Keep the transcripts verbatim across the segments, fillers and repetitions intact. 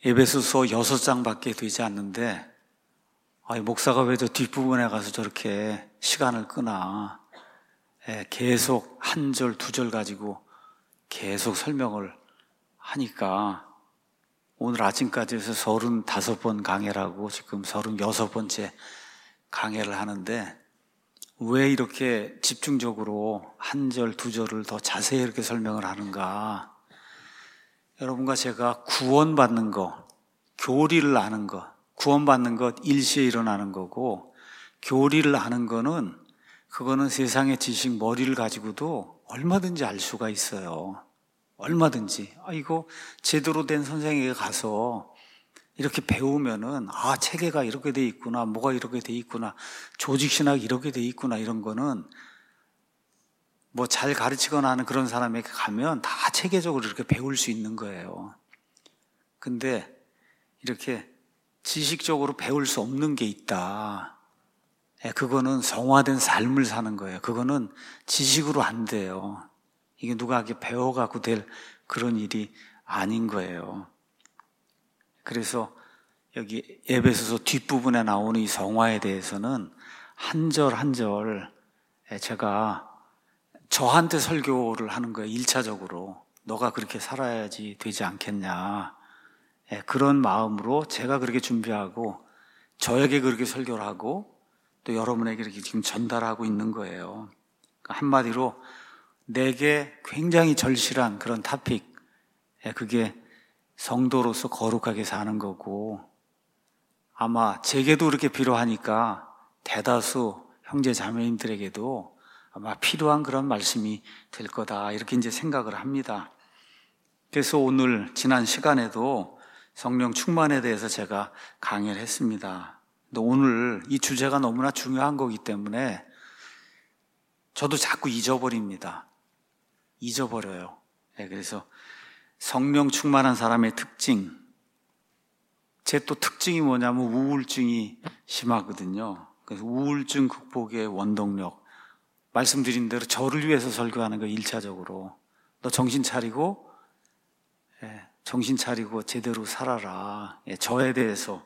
에베소서 여섯 장밖에 되지 않는데 아, 목사가 왜 저 뒷부분에 가서 저렇게 시간을 끄나. 예, 계속 한 절, 두 절 가지고 계속 설명을 하니까 오늘 아침까지 해서 서른다섯 번 강해라고 지금 서른여섯 번째 강해를 하는데 왜 이렇게 집중적으로 한 절, 두 절을 더 자세히 이렇게 설명을 하는가. 여러분과 제가 구원받는 거, 교리를 아는 거, 구원받는 것 일시에 일어나는 거고 교리를 아는 거는 그거는 세상의 지식 머리를 가지고도 얼마든지 알 수가 있어요. 얼마든지. 아, 이거 제대로 된 선생에게 가서 이렇게 배우면은 아, 체계가 이렇게 돼 있구나, 뭐가 이렇게 돼 있구나, 조직신학이 이렇게 돼 있구나, 이런 거는 뭐 잘 가르치거나 하는 그런 사람에게 가면 다 체계적으로 이렇게 배울 수 있는 거예요. 근데 이렇게 지식적으로 배울 수 없는 게 있다. 그거는 성화된 삶을 사는 거예요. 그거는 지식으로 안 돼요. 이게 누가 이렇게 배워갖고 될 그런 일이 아닌 거예요. 그래서 여기 에베소서 뒷부분에 나오는 이 성화에 대해서는 한 절 한 절 제가 저한테 설교를 하는 거예요. 일차적으로. 너가 그렇게 살아야지 되지 않겠냐. 그런 마음으로 제가 그렇게 준비하고 저에게 그렇게 설교를 하고 또 여러분에게 이렇게 지금 전달하고 있는 거예요. 한마디로 내게 굉장히 절실한 그런 토픽, 그게 성도로서 거룩하게 사는 거고 아마 제게도 그렇게 필요하니까 대다수 형제 자매님들에게도 아마 필요한 그런 말씀이 될 거다 이렇게 이제 생각을 합니다. 그래서 오늘 지난 시간에도 성령 충만에 대해서 제가 강의를 했습니다. 근데 오늘 이 주제가 너무나 중요한 거기 때문에 저도 자꾸 잊어버립니다. 잊어버려요. 네, 그래서 성령 충만한 사람의 특징, 제 또 특징이 뭐냐면 우울증이 심하거든요. 그래서 우울증 극복의 원동력, 말씀드린 대로 저를 위해서 설교하는 거 일차적으로 너 정신 차리고 예, 정신 차리고 제대로 살아라. 예, 저에 대해서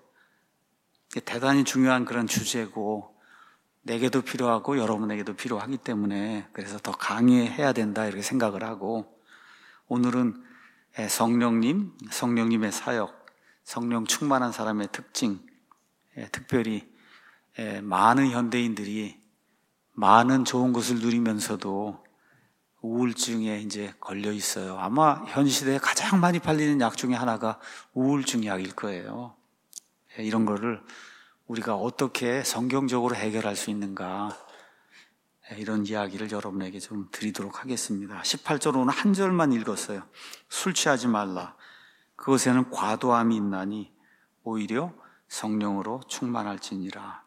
대단히 중요한 그런 주제고 내게도 필요하고 여러분에게도 필요하기 때문에 그래서 더 강의해야 된다 이렇게 생각을 하고 오늘은 예, 성령님, 성령님의 사역, 성령 충만한 사람의 특징, 예, 특별히 예, 많은 현대인들이 많은 좋은 것을 누리면서도 우울증에 이제 걸려 있어요. 아마 현 시대에 가장 많이 팔리는 약 중에 하나가 우울증 약일 거예요. 이런 거를 우리가 어떻게 성경적으로 해결할 수 있는가, 이런 이야기를 여러분에게 좀 드리도록 하겠습니다. 십팔 절 오늘 한 절만 읽었어요. 술 취하지 말라. 그것에는 과도함이 있나니 오히려 성령으로 충만할지니라.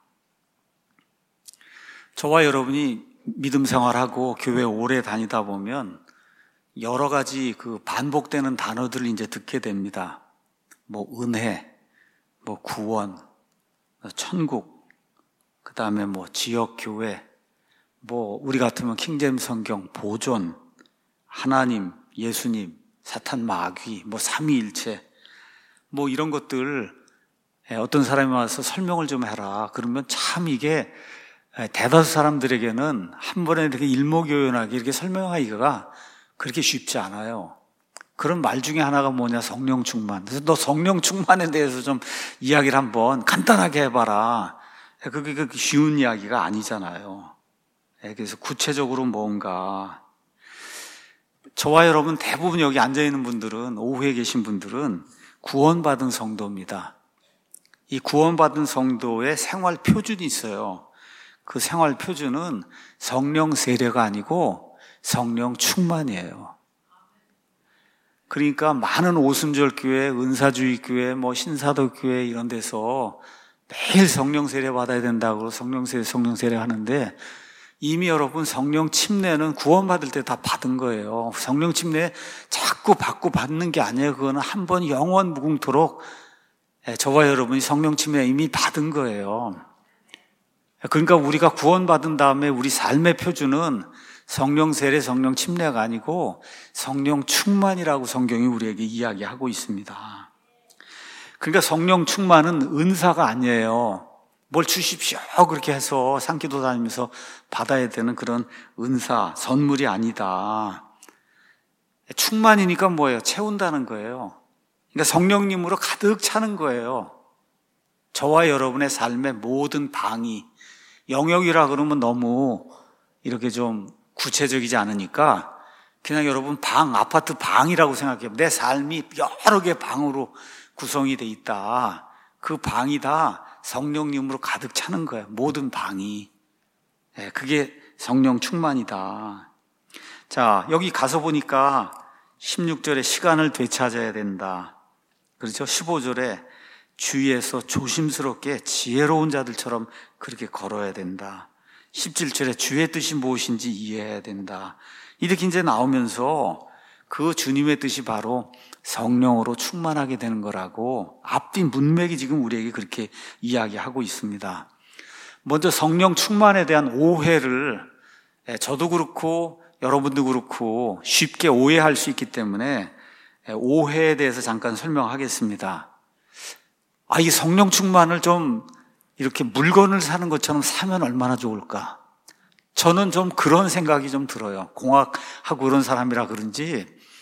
저와 여러분이 믿음 생활하고 교회 오래 다니다 보면 여러 가지 그 반복되는 단어들을 이제 듣게 됩니다. 뭐 은혜, 뭐 구원, 천국, 그 다음에 뭐 지역교회, 뭐 우리 같으면 킹제임스 성경, 보존, 하나님, 예수님, 사탄 마귀, 뭐 삼위일체, 뭐 이런 것들 어떤 사람이 와서 설명을 좀 해라. 그러면 참 이게 대다수 사람들에게는 한 번에 이렇게 일목요연하게 이렇게 설명하기가 그렇게 쉽지 않아요. 그런 말 중에 하나가 뭐냐, 성령 충만. 그래서 너 성령 충만에 대해서 좀 이야기를 한번 간단하게 해봐라. 그게 그렇게 쉬운 이야기가 아니잖아요. 그래서 구체적으로 뭔가 저와 여러분 대부분 여기 앉아있는 분들은, 오후에 계신 분들은 구원받은 성도입니다. 이 구원받은 성도의 생활 표준이 있어요. 그 생활 표준은 성령 세례가 아니고 성령 충만이에요. 그러니까 많은 오순절 교회, 은사주의 교회, 뭐 신사도 교회 이런 데서 매일 성령 세례 받아야 된다고 성령 세례, 성령 세례 하는데 이미 여러분 성령 침례는 구원받을 때 다 받은 거예요. 성령 침례 자꾸 받고 받는 게 아니에요. 그거는 한 번 영원 무궁토록 저와 여러분이 성령 침례 이미 받은 거예요. 그러니까 우리가 구원받은 다음에 우리 삶의 표준은 성령 세례, 성령 침례가 아니고 성령 충만이라고 성경이 우리에게 이야기하고 있습니다. 그러니까 성령 충만은 은사가 아니에요. 뭘 주십시오 그렇게 해서 산기도 다니면서 받아야 되는 그런 은사, 선물이 아니다. 충만이니까 뭐예요? 채운다는 거예요. 그러니까 성령님으로 가득 차는 거예요. 저와 여러분의 삶의 모든 방이, 영역이라 그러면 너무 이렇게 좀 구체적이지 않으니까 그냥 여러분 방, 아파트 방이라고 생각해요. 내 삶이 여러 개 방으로 구성이 돼 있다. 그 방이 다 성령님으로 가득 차는 거예요. 모든 방이. 네, 그게 성령 충만이다. 자, 여기 가서 보니까 십육 절에 시간을 되찾아야 된다. 그렇죠? 십오 절에 주위에서 조심스럽게 지혜로운 자들처럼 그렇게 걸어야 된다. 십칠 절에 주의 뜻이 무엇인지 이해해야 된다. 이렇게 이제 나오면서 그 주님의 뜻이 바로 성령으로 충만하게 되는 거라고 앞뒤 문맥이 지금 우리에게 그렇게 이야기하고 있습니다. 먼저 성령 충만에 대한 오해를 저도 그렇고 여러분도 그렇고 쉽게 오해할 수 있기 때문에 오해에 대해서 잠깐 설명하겠습니다. 아, 이 성령 충만을 좀 이렇게 물건을 사는 것처럼 사면 얼마나 좋을까? 저는 좀 그런 생각이 좀 들어요. 공학하고 그런 사람이라 그런지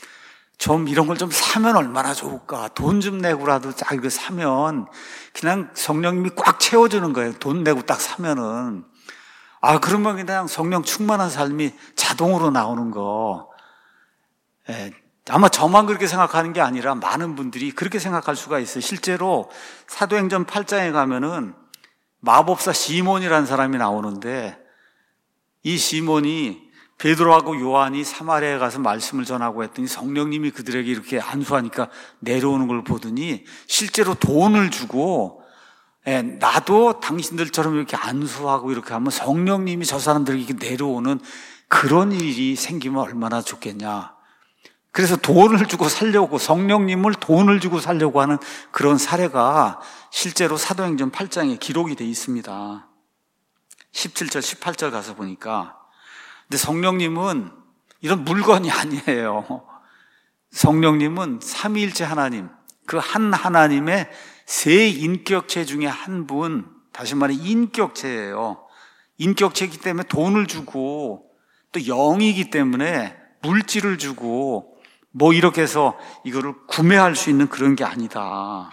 좀 이런 걸 좀 사면 얼마나 좋을까? 돈 좀 내고라도 딱 이거 사면 그냥 성령님이 꽉 채워주는 거예요. 돈 내고 딱 사면은. 아, 그러면 그냥 성령 충만한 삶이 자동으로 나오는 거. 예, 아마 저만 그렇게 생각하는 게 아니라 많은 분들이 그렇게 생각할 수가 있어요. 실제로 사도행전 팔 장에 가면은 마법사 시몬이라는 사람이 나오는데 이 시몬이 베드로하고 요한이 사마리아에 가서 말씀을 전하고 했더니 성령님이 그들에게 이렇게 안수하니까 내려오는 걸 보더니 실제로 돈을 주고 예, 나도 당신들처럼 이렇게 안수하고 이렇게 하면 성령님이 저 사람들에게 이렇게 내려오는 그런 일이 생기면 얼마나 좋겠냐. 그래서 돈을 주고 살려고, 성령님을 돈을 주고 살려고 하는 그런 사례가 실제로 사도행전 팔 장에 기록이 되어 있습니다. 십칠 절, 십팔 절 가서 보니까. 근데 성령님은 이런 물건이 아니에요. 성령님은 삼위일체 하나님, 그 한 하나님의 세 인격체 중에 한 분, 다시 말해 인격체예요. 인격체이기 때문에 돈을 주고 또 영이기 때문에 물질을 주고 뭐 이렇게 해서 이거를 구매할 수 있는 그런 게 아니다.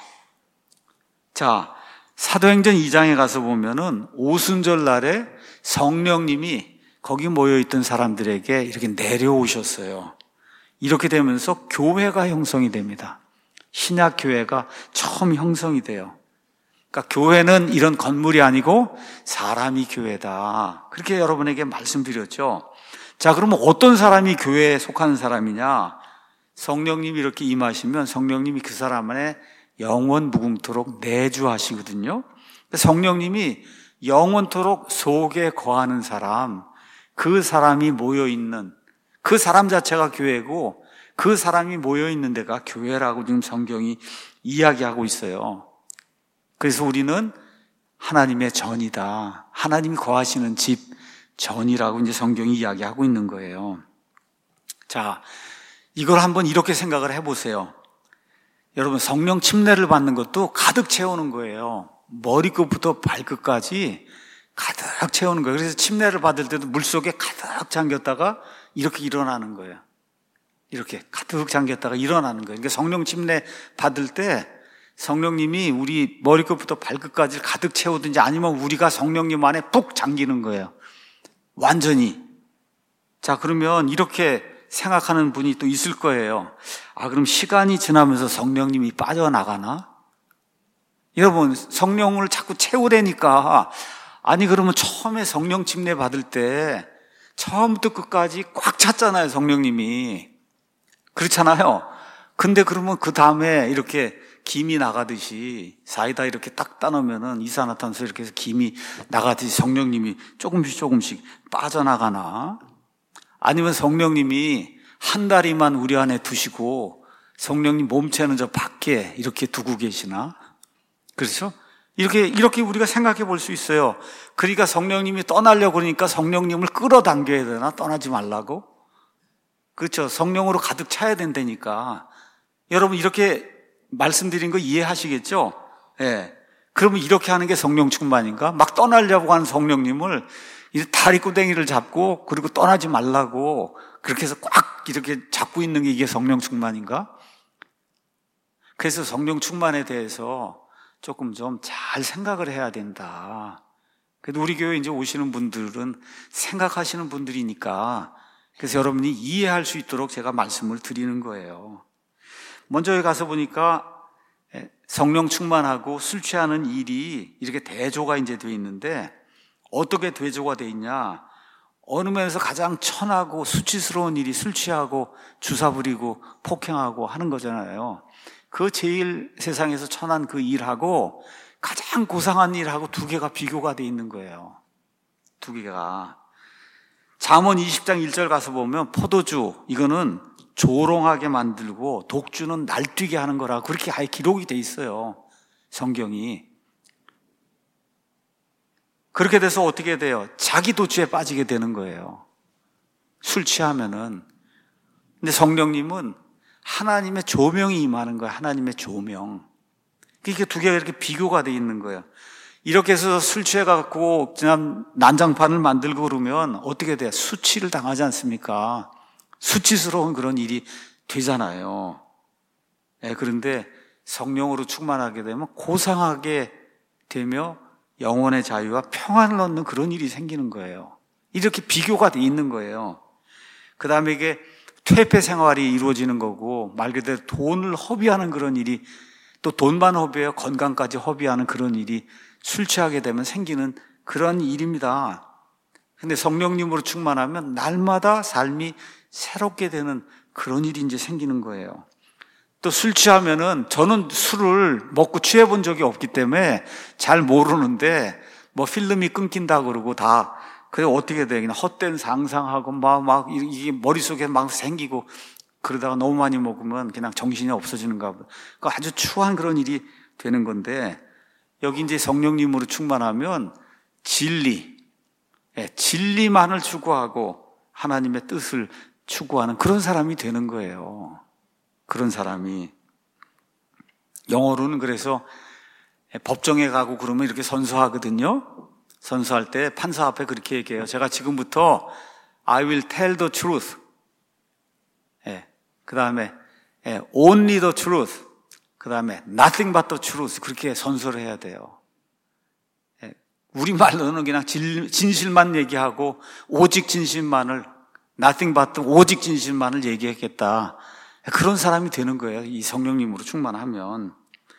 자, 사도행전 이 장에 가서 보면은 오순절 날에 성령님이 거기 모여있던 사람들에게 이렇게 내려오셨어요. 이렇게 되면서 교회가 형성이 됩니다. 신약 교회가 처음 형성이 돼요. 그러니까 교회는 이런 건물이 아니고 사람이 교회다. 그렇게 여러분에게 말씀드렸죠. 자, 그러면 어떤 사람이 교회에 속하는 사람이냐? 성령님이 이렇게 임하시면 성령님이 그 사람 안에 영원 무궁토록 내주하시거든요. 성령님이 영원토록 속에 거하는 사람, 그 사람이 모여있는, 그 사람 자체가 교회고 그 사람이 모여있는 데가 교회라고 지금 성경이 이야기하고 있어요. 그래서 우리는 하나님의 전이다. 하나님이 거하시는 집, 전이라고 이제 성경이 이야기하고 있는 거예요. 자, 이걸 한번 이렇게 생각을 해보세요. 여러분, 성령 침례를 받는 것도 가득 채우는 거예요. 머리끝부터 발끝까지 가득 채우는 거예요. 그래서 침례를 받을 때도 물속에 가득 잠겼다가 이렇게 일어나는 거예요. 이렇게 가득 잠겼다가 일어나는 거예요. 그러니까 성령 침례 받을 때 성령님이 우리 머리끝부터 발끝까지 가득 채우든지 아니면 우리가 성령님 안에 푹 잠기는 거예요. 완전히. 자, 그러면 이렇게 생각하는 분이 또 있을 거예요. 아, 그럼 시간이 지나면서 성령님이 빠져나가나? 여러분, 성령을 자꾸 채우라니까. 아니, 그러면 처음에 성령 침례 받을 때 처음부터 끝까지 꽉 찼잖아요, 성령님이. 그렇잖아요. 근데 그러면 그 다음에 이렇게 김이 나가듯이 사이다 이렇게 딱 따놓으면은 이산화탄소 이렇게 해서 김이 나가듯이 성령님이 조금씩 조금씩 빠져나가나? 아니면 성령님이 한 다리만 우리 안에 두시고 성령님 몸체는 저 밖에 이렇게 두고 계시나? 그렇죠? 이렇게, 이렇게 우리가 생각해 볼 수 있어요. 그러니까 성령님이 떠나려고 그러니까 성령님을 끌어당겨야 되나? 떠나지 말라고? 그렇죠? 성령으로 가득 차야 된다니까. 여러분, 이렇게 말씀드린 거 이해하시겠죠? 예. 그러면 이렇게 하는 게 성령 충만인가? 막 떠나려고 하는 성령님을 이제 다리꾸댕이를 잡고 그리고 떠나지 말라고 그렇게 해서 꽉 이렇게 잡고 있는 게 이게 성령 충만인가? 그래서 성령 충만에 대해서 조금 좀 잘 생각을 해야 된다. 그래도 우리 교회 이제 오시는 분들은 생각하시는 분들이니까 그래서 여러분이 이해할 수 있도록 제가 말씀을 드리는 거예요. 먼저 여기 가서 보니까 성령 충만하고 술 취하는 일이 이렇게 대조가 이제 되어 있는데 어떻게 대조가 되어 있냐? 어느 면에서 가장 천하고 수치스러운 일이 술 취하고 주사 부리고 폭행하고 하는 거잖아요. 그 제일 세상에서 천한 그 일하고 가장 고상한 일하고 두 개가 비교가 되어 있는 거예요. 두 개가. 잠언 이십 장 일 절 가서 보면 포도주 이거는 조롱하게 만들고 독주는 날뛰게 하는 거라고 그렇게 아예 기록이 돼 있어요. 성경이. 그렇게 돼서 어떻게 돼요? 자기 도취에 빠지게 되는 거예요. 술 취하면은. 근데 성령님은 하나님의 조명이 임하는 거예요. 하나님의 조명. 이게 두 개가 이렇게 비교가 돼 있는 거예요. 이렇게 해서 술 취해갖고 그냥 난장판을 만들고 그러면 어떻게 돼요? 수치를 당하지 않습니까? 수치스러운 그런 일이 되잖아요. 네, 그런데 성령으로 충만하게 되면 고상하게 되며 영혼의 자유와 평안을 얻는 그런 일이 생기는 거예요. 이렇게 비교가 돼 있는 거예요. 그 다음에 이게 퇴폐 생활이 이루어지는 거고 말 그대로 돈을 허비하는 그런 일이 또 돈만 허비해요. 건강까지 허비하는 그런 일이 술 취하게 되면 생기는 그런 일입니다. 근데 성령님으로 충만하면 날마다 삶이 새롭게 되는 그런 일이 이제 생기는 거예요. 또 술 취하면은 저는 술을 먹고 취해 본 적이 없기 때문에 잘 모르는데 뭐 필름이 끊긴다 그러고 다 그래 어떻게 돼? 그냥 헛된 상상하고 막, 막 이게 머릿속에 막 생기고 그러다가 너무 많이 먹으면 그냥 정신이 없어지는가 봐. 그 아주 추한 그런 일이 되는 건데 여기 이제 성령님으로 충만하면 진리, 예, 진리만을 추구하고 하나님의 뜻을 추구하는 그런 사람이 되는 거예요. 그런 사람이. 영어로는 그래서 법정에 가고 그러면 이렇게 선서하거든요. 선서할 때 판사 앞에 그렇게 얘기해요. 제가 지금부터 I will tell the truth. 예, 그 다음에 예, only the truth. 그 다음에 nothing but the truth. 그렇게 선서를 해야 돼요. 예, 우리말로는 그냥 진, 진실만 얘기하고 오직 진실만을 nothing but 오직 진실만을 얘기하겠다. 그런 사람이 되는 거예요. 이 성령님으로 충만하면.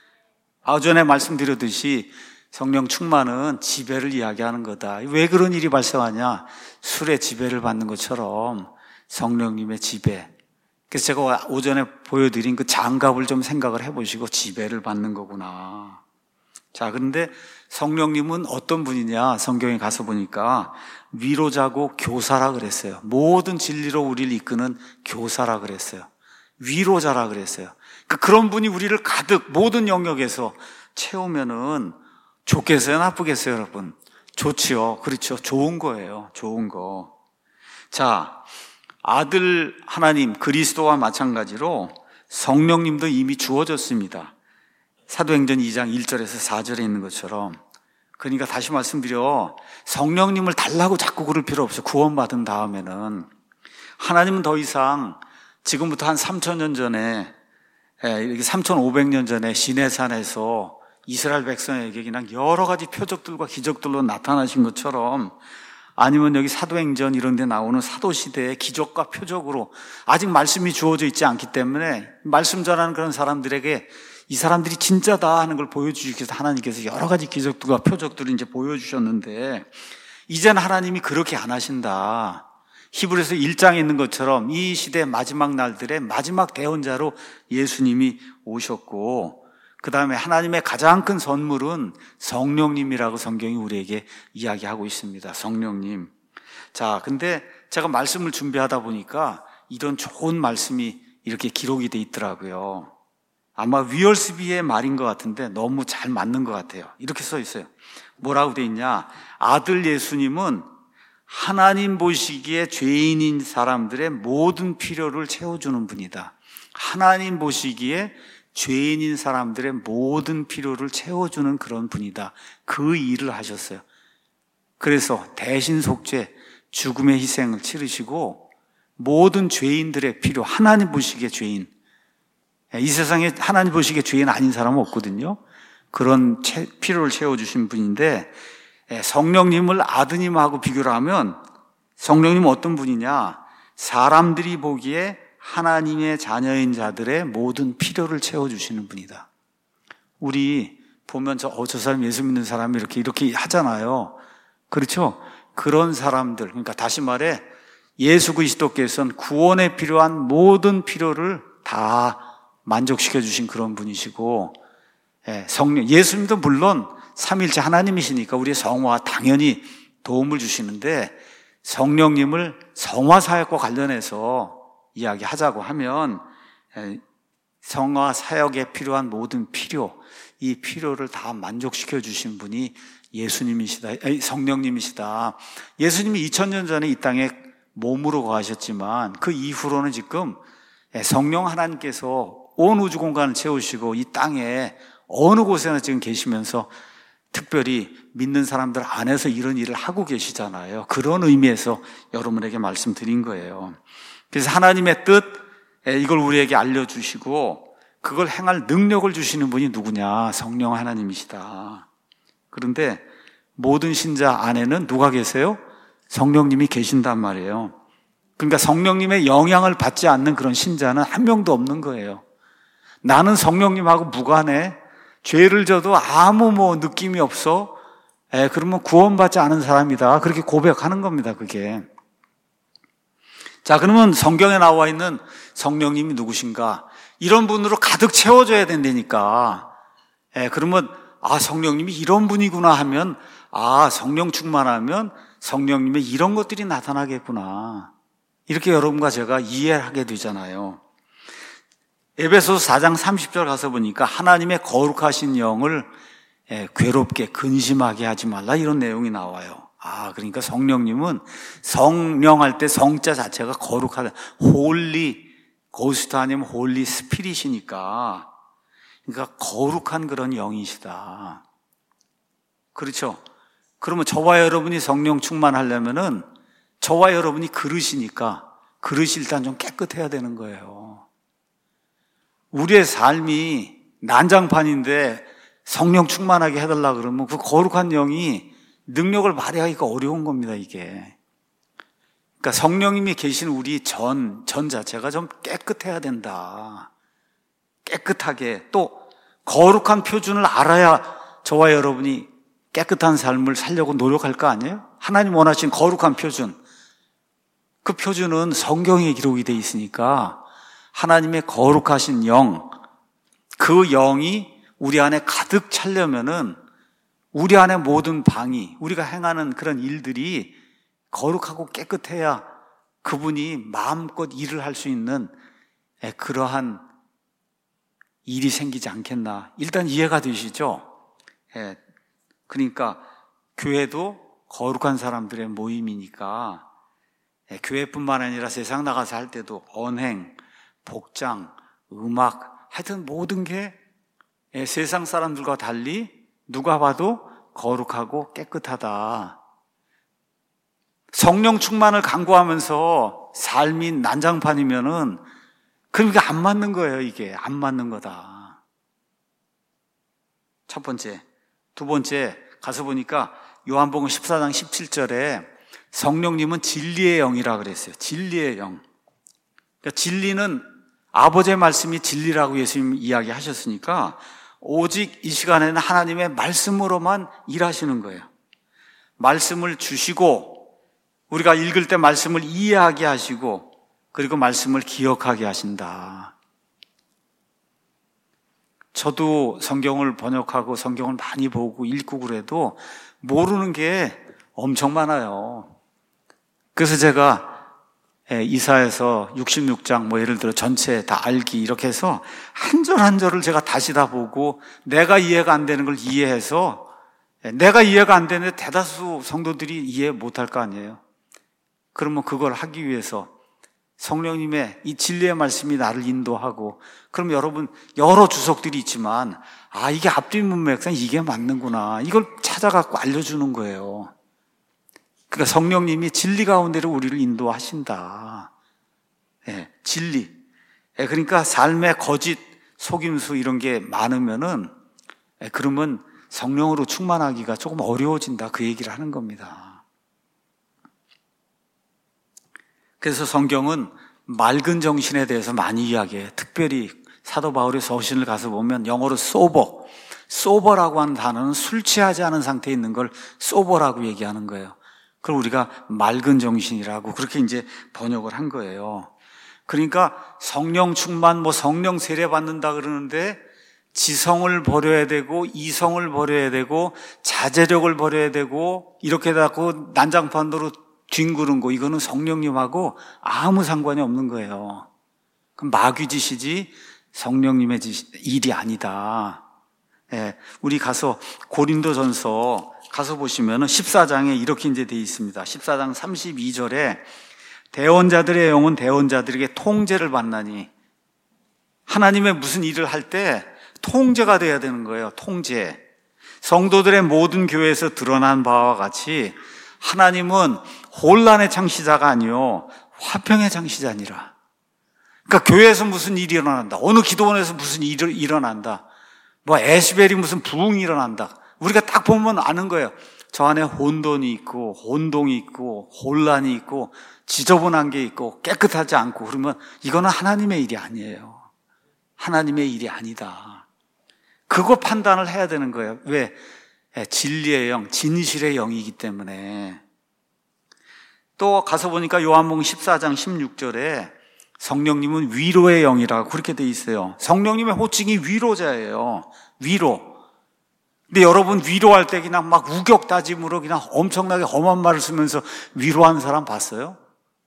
아까 전에 말씀드렸듯이 성령 충만은 지배를 이야기하는 거다. 왜 그런 일이 발생하냐? 술의 지배를 받는 것처럼 성령님의 지배. 그래서 제가 오전에 보여드린 그 장갑을 좀 생각을 해보시고 지배를 받는 거구나. 자, 그런데 성령님은 어떤 분이냐? 성경에 가서 보니까 위로자고 교사라 그랬어요. 모든 진리로 우리를 이끄는 교사라 그랬어요. 위로자라 그랬어요. 그러니까 그런 분이 우리를 가득 모든 영역에서 채우면은 좋겠어요? 나쁘겠어요, 여러분? 좋지요. 그렇죠. 좋은 거예요. 좋은 거. 자, 아들 하나님 그리스도와 마찬가지로 성령님도 이미 주어졌습니다. 사도행전 이 장 일 절에서 사 절에 있는 것처럼. 그러니까 다시 말씀드려 성령님을 달라고 자꾸 그럴 필요 없어요. 구원받은 다음에는. 하나님은 더 이상 지금부터 한 삼천 년 전에 이렇게 삼천오백 년 전에 시내산에서 이스라엘 백성에게 그냥 여러 가지 표적들과 기적들로 나타나신 것처럼 아니면 여기 사도행전 이런 데 나오는 사도시대의 기적과 표적으로 아직 말씀이 주어져 있지 않기 때문에 말씀 전하는 그런 사람들에게 이 사람들이 진짜다 하는 걸 보여주시기 위해서 하나님께서 여러 가지 기적들과 표적들을 이제 보여주셨는데 이제는 하나님이 그렇게 안 하신다. 히브리서 일 장에 있는 것처럼 이 시대의 마지막 날들의 마지막 대언자로 예수님이 오셨고 그 다음에 하나님의 가장 큰 선물은 성령님이라고 성경이 우리에게 이야기하고 있습니다. 성령님. 자, 근데 제가 말씀을 준비하다 보니까 이런 좋은 말씀이 이렇게 기록이 돼 있더라고요. 아마 위얼스비의 말인 것 같은데 너무 잘 맞는 것 같아요. 이렇게 써 있어요. 뭐라고 돼 있냐? 아들 예수님은 하나님 보시기에 죄인인 사람들의 모든 필요를 채워주는 분이다. 하나님 보시기에 죄인인 사람들의 모든 필요를 채워주는 그런 분이다. 그 일을 하셨어요. 그래서 대신 속죄, 죽음의 희생을 치르시고 모든 죄인들의 필요, 하나님 보시기에 죄인, 이 세상에 하나님 보시기에 죄인 아닌 사람은 없거든요. 그런 필요를 채워주신 분인데, 성령님을 아드님하고 비교를 하면 성령님은 어떤 분이냐? 사람들이 보기에 하나님의 자녀인 자들의 모든 필요를 채워주시는 분이다. 우리 보면 저, 어, 저 사람 예수 믿는 사람이 이렇게 이렇게 하잖아요. 그렇죠? 그런 사람들, 그러니까 다시 말해 예수 그리스도께서는 구원에 필요한 모든 필요를 다 만족시켜 주신 그런 분이시고, 예, 성령, 예수님도 물론 삼일째 하나님이시니까 우리의 성화 당연히 도움을 주시는데, 성령님을 성화 사역과 관련해서 이야기하자고 하면 성화 사역에 필요한 모든 필요, 이 필요를 다 만족시켜 주신 분이 예수님이시다, 성령님이시다. 예수님이 이천 년 전에 이 땅에 몸으로 거하셨지만 그 이후로는 지금 성령 하나님께서 온 우주 공간을 채우시고 이 땅에 어느 곳에나 지금 계시면서 특별히 믿는 사람들 안에서 이런 일을 하고 계시잖아요. 그런 의미에서 여러분에게 말씀드린 거예요. 그래서 하나님의 뜻, 이걸 우리에게 알려주시고 그걸 행할 능력을 주시는 분이 누구냐? 성령 하나님이시다. 그런데 모든 신자 안에는 누가 계세요? 성령님이 계신단 말이에요. 그러니까 성령님의 영향을 받지 않는 그런 신자는 한 명도 없는 거예요. 나는 성령님하고 무관해. 죄를 져도 아무 뭐 느낌이 없어. 에, 그러면 구원받지 않은 사람이다. 그렇게 고백하는 겁니다, 그게. 자, 그러면 성경에 나와 있는 성령님이 누구신가? 이런 분으로 가득 채워져야 된다니까. 에, 그러면, 아, 성령님이 이런 분이구나 하면, 아, 성령 충만하면 성령님의 이런 것들이 나타나겠구나. 이렇게 여러분과 제가 이해하게 되잖아요. 에베소서 사 장 삼십 절 가서 보니까 하나님의 거룩하신 영을 괴롭게 근심하게 하지 말라, 이런 내용이 나와요. 아, 그러니까 성령님은 성령할 때 성자 자체가 거룩하다. 홀리 고스트 아니면 홀리 스피릿이니까, 그러니까 거룩한 그런 영이시다. 그렇죠? 그러면 저와 여러분이 성령 충만하려면은 저와 여러분이 그릇이니까 그릇이 일단 좀 깨끗해야 되는 거예요. 우리의 삶이 난장판인데 성령 충만하게 해달라 그러면 그 거룩한 영이 능력을 발휘하기가 어려운 겁니다, 이게. 그러니까 성령님이 계신 우리 전, 전 자체가 좀 깨끗해야 된다. 깨끗하게, 또 거룩한 표준을 알아야 저와 여러분이 깨끗한 삶을 살려고 노력할 거 아니에요? 하나님 원하신 거룩한 표준. 그 표준은 성경에 기록이 돼 있으니까 하나님의 거룩하신 영, 그 영이 우리 안에 가득 차려면은 우리 안에 모든 방이, 우리가 행하는 그런 일들이 거룩하고 깨끗해야 그분이 마음껏 일을 할 수 있는 그러한 일이 생기지 않겠나. 일단 이해가 되시죠? 예. 그러니까 교회도 거룩한 사람들의 모임이니까 교회뿐만 아니라 세상 나가서 할 때도 언행, 복장, 음악, 하여튼 모든 게 세상 사람들과 달리 누가 봐도 거룩하고 깨끗하다. 성령 충만을 강구하면서 삶이 난장판이면은 그러니까 안 맞는 거예요, 이게. 안 맞는 거다. 첫 번째. 두 번째, 가서 보니까 요한복음 십사 장 십칠 절에 성령님은 진리의 영이라 그랬어요. 진리의 영. 그러니까 진리는 아버지의 말씀이 진리라고 예수님이 이야기하셨으니까 오직 이 시간에는 하나님의 말씀으로만 일하시는 거예요. 말씀을 주시고 우리가 읽을 때 말씀을 이해하게 하시고 그리고 말씀을 기억하게 하신다. 저도 성경을 번역하고 성경을 많이 보고 읽고 그래도 모르는 게 엄청 많아요. 그래서 제가 이사야서 육십육 장 뭐 예를 들어 전체 다 알기 이렇게 해서 한 절 한 절을 제가 다시 다 보고 내가 이해가 안 되는 걸 이해해서 내가 이해가 안 되는데 대다수 성도들이 이해 못할 거 아니에요. 그러면 그걸 하기 위해서 성령님의 이 진리의 말씀이 나를 인도하고, 그럼 여러분 여러 주석들이 있지만 아 이게 앞뒤 문맥상 이게 맞는구나, 이걸 찾아갖고 알려주는 거예요. 그러니까 성령님이 진리 가운데로 우리를 인도하신다. 예, 진리. 예, 그러니까 삶의 거짓, 속임수 이런 게 많으면은 예, 그러면 성령으로 충만하기가 조금 어려워진다, 그 얘기를 하는 겁니다. 그래서 성경은 맑은 정신에 대해서 많이 이야기해요. 특별히 사도 바울의 서신을 가서 보면 영어로 소버, 소버라고 하는 단어는 술 취하지 않은 상태에 있는 걸 소버라고 얘기하는 거예요. 그걸 우리가 맑은 정신이라고 그렇게 이제 번역을 한 거예요. 그러니까 성령 충만, 뭐 성령 세례 받는다 그러는데 지성을 버려야 되고 이성을 버려야 되고 자제력을 버려야 되고 이렇게 해갖고 난장판으로 뒹구는 거, 이거는 성령님하고 아무 상관이 없는 거예요. 그럼 마귀 짓이지 성령님의 짓, 일이 아니다. 예, 우리 가서 고린도전서 가서 보시면은 십사 장에 이렇게 이제 되어 있습니다. 십사 장 삼십이 절에 대언자들의 영은 대언자들에게 통제를 받나니, 하나님의 무슨 일을 할 때 통제가 돼야 되는 거예요. 통제. 성도들의 모든 교회에서 드러난 바와 같이 하나님은 혼란의 창시자가 아니요 화평의 창시자니라. 그러니까 교회에서 무슨 일이 일어난다, 어느 기도원에서 무슨 일이 일어난다, 뭐 에스벨이 무슨 부흥이 일어난다, 우리가 딱 보면 아는 거예요. 저 안에 혼돈이 있고 혼동이 있고 혼란이 있고 지저분한 게 있고 깨끗하지 않고, 그러면 이거는 하나님의 일이 아니에요. 하나님의 일이 아니다. 그거 판단을 해야 되는 거예요. 왜? 진리의 영, 진실의 영이기 때문에. 또 가서 보니까 요한복음 십사 장 십육 절에 성령님은 위로의 영이라고 그렇게 돼 있어요. 성령님의 호칭이 위로자예요. 위로. 근데 여러분 위로할 때 그냥 막 우격다짐으로 그냥 엄청나게 험한 말을 쓰면서 위로하는 사람 봤어요?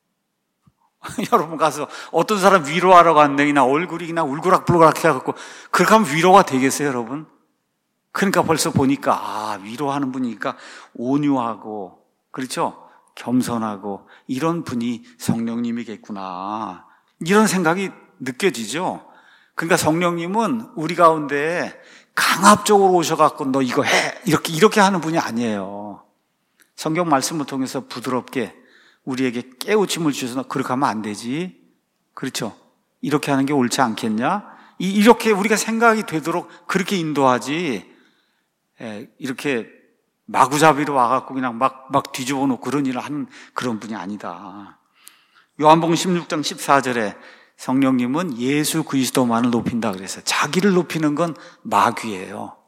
여러분 가서 어떤 사람 위로하러 갔는데 그냥 얼굴이 그냥 울그락불그락 해갖고 그렇게 하면 위로가 되겠어요, 여러분? 그러니까 벌써 보니까 아, 위로하는 분이니까 온유하고, 그렇죠? 겸손하고 이런 분이 성령님이겠구나, 이런 생각이 느껴지죠. 그러니까 성령님은 우리 가운데 강압적으로 오셔갖고 너 이거 해, 이렇게 이렇게 하는 분이 아니에요. 성경 말씀을 통해서 부드럽게 우리에게 깨우침을 주셔서 그렇게 하면 안 되지, 그렇죠? 이렇게 하는 게 옳지 않겠냐, 이렇게 우리가 생각이 되도록 그렇게 인도하지, 예, 이렇게 마구잡이로 와갖고 그냥 막, 막 뒤집어 놓고 그런 일을 하는 그런 분이 아니다. 요한복음 십육 장 십사 절에 성령님은 예수 그리스도만을 높인다 그랬어요. 자기를 높이는 건 마귀예요.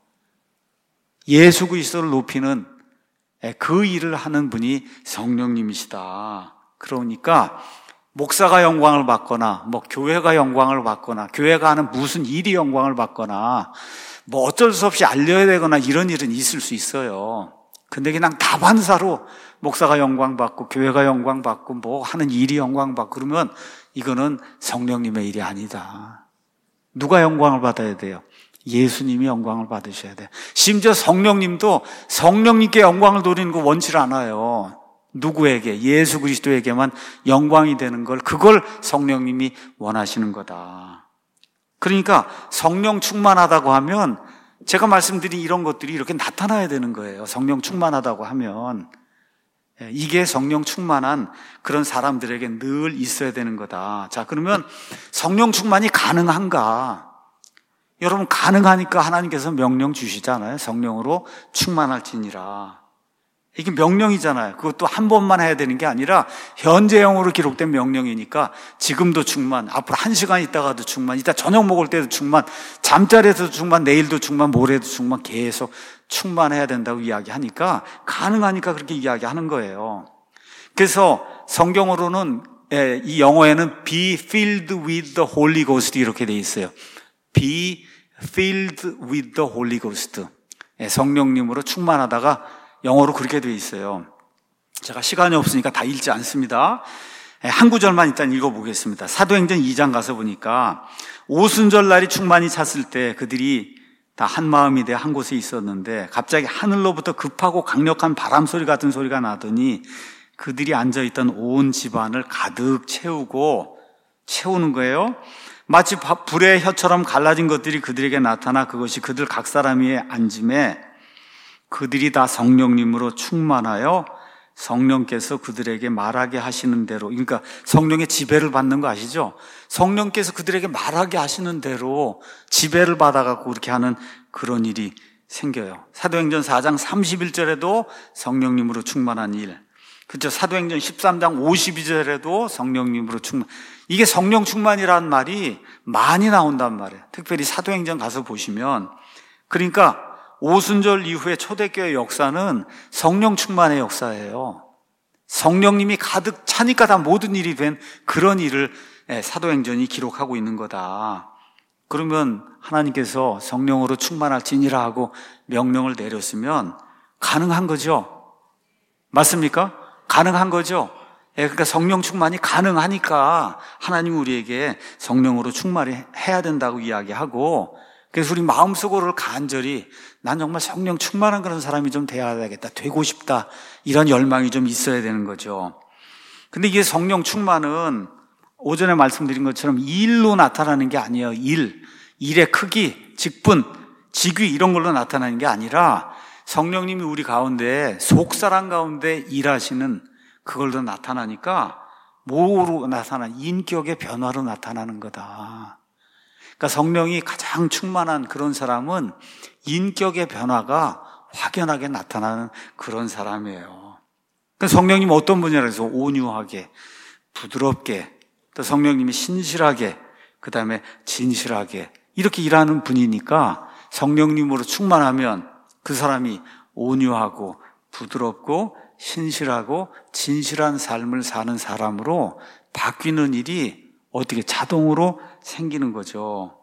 예수 그리스도를 높이는 그 일을 하는 분이 성령님이시다. 그러니까 목사가 영광을 받거나 뭐 교회가 영광을 받거나 교회가 하는 무슨 일이 영광을 받거나 뭐 어쩔 수 없이 알려야 되거나 이런 일은 있을 수 있어요. 근데 그냥 다반사로 목사가 영광 받고 교회가 영광 받고 뭐 하는 일이 영광 받고 그러면 이거는 성령님의 일이 아니다. 누가 영광을 받아야 돼요? 예수님이 영광을 받으셔야 돼요. 심지어 성령님도 성령님께 영광을 돌리는 거 원치를 않아요. 누구에게? 예수 그리스도에게만 영광이 되는 걸, 그걸 성령님이 원하시는 거다. 그러니까 성령 충만하다고 하면 제가 말씀드린 이런 것들이 이렇게 나타나야 되는 거예요. 성령 충만하다고 하면 이게 성령 충만한 그런 사람들에게 늘 있어야 되는 거다. 자, 그러면 성령 충만이 가능한가? 여러분, 가능하니까 하나님께서 명령 주시잖아요. 성령으로 충만할지니라. 이게 명령이잖아요. 그것도 한 번만 해야 되는 게 아니라 현재형으로 기록된 명령이니까 지금도 충만, 앞으로 한 시간 있다가도 충만, 이따 저녁 먹을 때도 충만, 잠자리에서도 충만, 내일도 충만, 모레도 충만, 계속 충만해야 된다고 이야기하니까 가능하니까 그렇게 이야기하는 거예요. 그래서 성경으로는 이 영어에는 be filled with the Holy Ghost 이렇게 돼 있어요. be filled with the Holy Ghost. 성령님으로 충만하다가 영어로 그렇게 되어 있어요. 제가 시간이 없으니까 다 읽지 않습니다. 한 구절만 일단 읽어보겠습니다. 사도행전 이 장 가서 보니까 오순절 날이 충만히 찼을 때 그들이 다 한 마음이 돼 한 곳에 있었는데 갑자기 하늘로부터 급하고 강력한 바람 소리 같은 소리가 나더니 그들이 앉아있던 온 집안을 가득 채우고 채우는 거예요. 마치 불의 혀처럼 갈라진 것들이 그들에게 나타나 그것이 그들 각 사람 위에 앉음에 그들이 다 성령님으로 충만하여 성령께서 그들에게 말하게 하시는 대로, 그러니까 성령의 지배를 받는 거 아시죠? 성령께서 그들에게 말하게 하시는 대로 지배를 받아갖고 그렇게 하는 그런 일이 생겨요. 사도행전 사 장 삼십일 절에도 성령님으로 충만한 일, 그렇죠? 사도행전 십삼 장 오십이 절에도 성령님으로 충만. 이게 성령 충만이라는 말이 많이 나온단 말이에요. 특별히 사도행전 가서 보시면. 그러니까 오순절 이후에 초대교회 역사는 성령 충만의 역사예요. 성령님이 가득 차니까 다 모든 일이 된 그런 일을 사도행전이 기록하고 있는 거다. 그러면 하나님께서 성령으로 충만할지니라 하고 명령을 내렸으면 가능한 거죠. 맞습니까? 가능한 거죠. 그러니까 성령 충만이 가능하니까 하나님 우리에게 성령으로 충만해야 된다고 이야기하고, 그래서 우리 마음속으로 간절히 난 정말 성령 충만한 그런 사람이 좀 돼야 되겠다, 되고 싶다, 이런 열망이 좀 있어야 되는 거죠. 근데 이게 성령 충만은 오전에 말씀드린 것처럼 일로 나타나는 게 아니에요. 일, 일의 크기, 직분, 직위 이런 걸로 나타나는 게 아니라 성령님이 우리 가운데, 속사람 가운데 일하시는 그걸로 나타나니까 뭐로 나타나? 인격의 변화로 나타나는 거다. 그러니까 성령이 가장 충만한 그런 사람은 인격의 변화가 확연하게 나타나는 그런 사람이에요. 그러니까 성령님 어떤 분이라 해서 온유하게, 부드럽게, 또 성령님이 신실하게, 그 다음에 진실하게 이렇게 일하는 분이니까 성령님으로 충만하면 그 사람이 온유하고 부드럽고 신실하고 진실한 삶을 사는 사람으로 바뀌는 일이 어떻게 자동으로 생기는 거죠.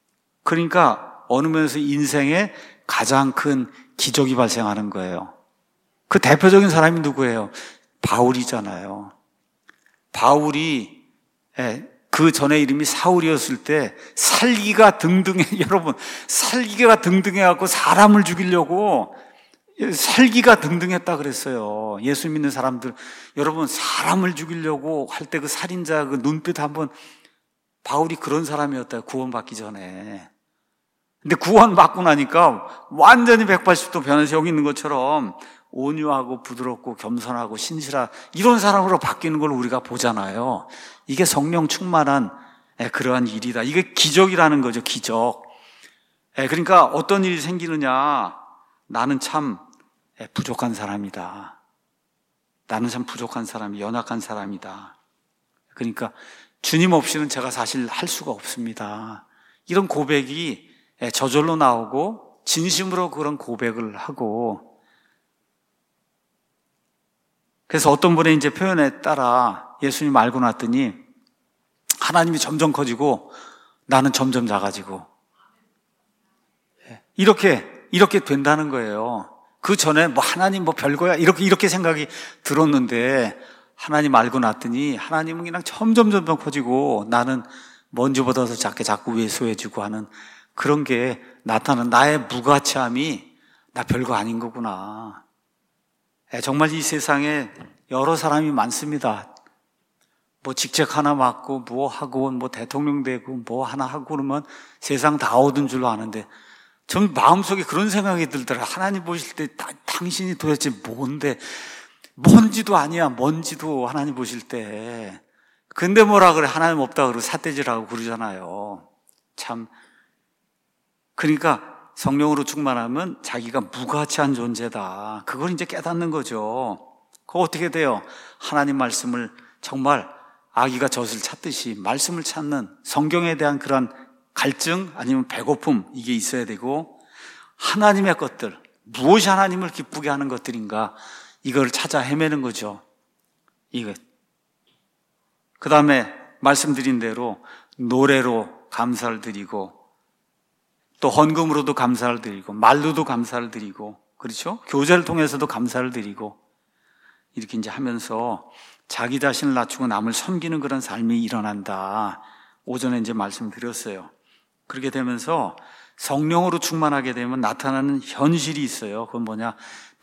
그러니까 어느 면에서 인생에 가장 큰 기적이 발생하는 거예요. 그 대표적인 사람이 누구예요? 바울이잖아요. 바울이 그 전에 이름이 사울이었을 때 살기가 등등해, 여러분 살기가 등등해갖고 사람을 죽이려고 살기가 등등했다 그랬어요. 예수 믿는 사람들, 여러분 사람을 죽이려고 할 때 그 살인자 그 눈빛 한번, 바울이 그런 사람이었다, 구원받기 전에. 근데 구원받고 나니까 완전히 백팔십 도 변해서 여기 있는 것처럼 온유하고 부드럽고 겸손하고 신실한 이런 사람으로 바뀌는 걸 우리가 보잖아요. 이게 성령 충만한 그러한 일이다. 이게 기적이라는 거죠, 기적. 그러니까 어떤 일이 생기느냐, 나는 참 부족한 사람이다. 나는 참 부족한 사람이, 연약한 사람이다. 그러니까 주님 없이는 제가 사실 할 수가 없습니다. 이런 고백이 저절로 나오고 진심으로 그런 고백을 하고, 그래서 어떤 분의 이제 표현에 따라 예수님 알고 났더니 하나님이 점점 커지고 나는 점점 작아지고 이렇게 이렇게 된다는 거예요. 그 전에 뭐 하나님 뭐 별거야 이렇게 이렇게 생각이 들었는데 하나님 알고 났더니 하나님은 그냥 점점 점점 커지고 나는 먼지보다 더 작게 자꾸 왜소해지고 하는 그런 게 나타나는 나의 무가치함이 나 별거 아닌 거구나. 정말 이 세상에 여러 사람이 많습니다. 뭐 직책 하나 맡고 뭐 하고 뭐 대통령 되고 뭐 하나 하고 그러면 세상 다 얻은 줄로 아는데 전 마음속에 그런 생각이 들더라. 하나님 보실 때 다, 당신이 도대체 뭔데, 뭔지도 아니야, 뭔지도 하나님 보실 때. 근데 뭐라 그래, 하나님 없다 그러고 삿대질하고 그러잖아요. 참. 그러니까 성령으로 충만하면 자기가 무가치한 존재다. 그걸 이제 깨닫는 거죠. 그거 어떻게 돼요? 하나님 말씀을 정말 아기가 젖을 찾듯이 말씀을 찾는, 성경에 대한 그런 갈증 아니면 배고픔, 이게 있어야 되고, 하나님의 것들, 무엇이 하나님을 기쁘게 하는 것들인가, 이걸 찾아 헤매는 거죠. 이것. 그 다음에 말씀드린 대로 노래로 감사를 드리고, 또 헌금으로도 감사를 드리고, 말로도 감사를 드리고, 그렇죠? 교제를 통해서도 감사를 드리고, 이렇게 이제 하면서 자기 자신을 낮추고 남을 섬기는 그런 삶이 일어난다. 오전에 이제 말씀드렸어요. 그렇게 되면서 성령으로 충만하게 되면 나타나는 현실이 있어요. 그건 뭐냐?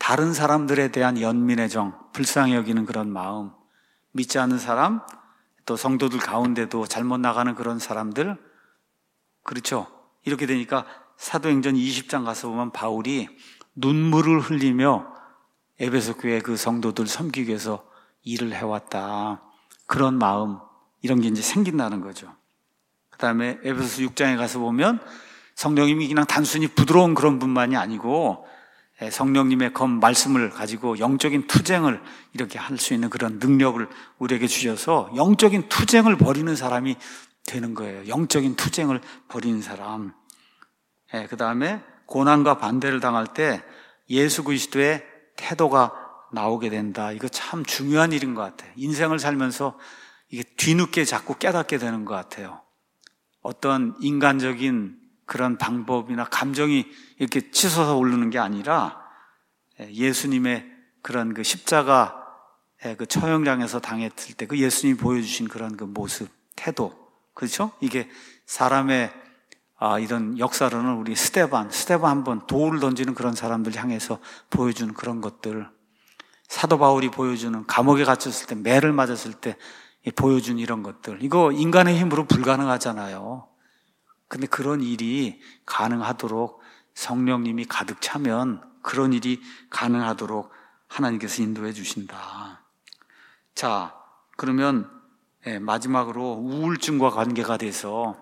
다른 사람들에 대한 연민의 정, 불쌍히 여기는 그런 마음, 믿지 않는 사람, 또 성도들 가운데도 잘못 나가는 그런 사람들, 그렇죠? 이렇게 되니까 사도행전 이십 장 가서 보면 바울이 눈물을 흘리며 에베소 교회 그 성도들 섬기기 위해서 일을 해왔다. 그런 마음, 이런 게 이제 생긴다는 거죠. 그 다음에 에베소서 육 장에 가서 보면 성령님이 그냥 단순히 부드러운 그런 분만이 아니고 성령님의 검 말씀을 가지고 영적인 투쟁을 이렇게 할 수 있는 그런 능력을 우리에게 주셔서 영적인 투쟁을 벌이는 사람이 되는 거예요. 영적인 투쟁을 벌이는 사람. 그 다음에 고난과 반대를 당할 때 예수 그리스도의 태도가 나오게 된다. 이거 참 중요한 일인 것 같아요. 인생을 살면서 이게 뒤늦게 자꾸 깨닫게 되는 것 같아요. 어떤 인간적인 그런 방법이나 감정이 이렇게 치솟아 오르는 게 아니라 예수님의 그런 그 십자가 그 처형장에서 당했을 때 그 예수님이 보여주신 그런 그 모습, 태도, 그렇죠? 이게 사람의 아, 이런 역사로는 우리 스데반, 스데반 한번 돌을 던지는 그런 사람들 향해서 보여주는 그런 것들, 사도 바울이 보여주는 감옥에 갇혔을 때, 매를 맞았을 때 보여준 이런 것들, 이거 인간의 힘으로 불가능하잖아요. 근데 그런 일이 가능하도록 성령님이 가득 차면 그런 일이 가능하도록 하나님께서 인도해 주신다. 자, 그러면 마지막으로 우울증과 관계가 돼서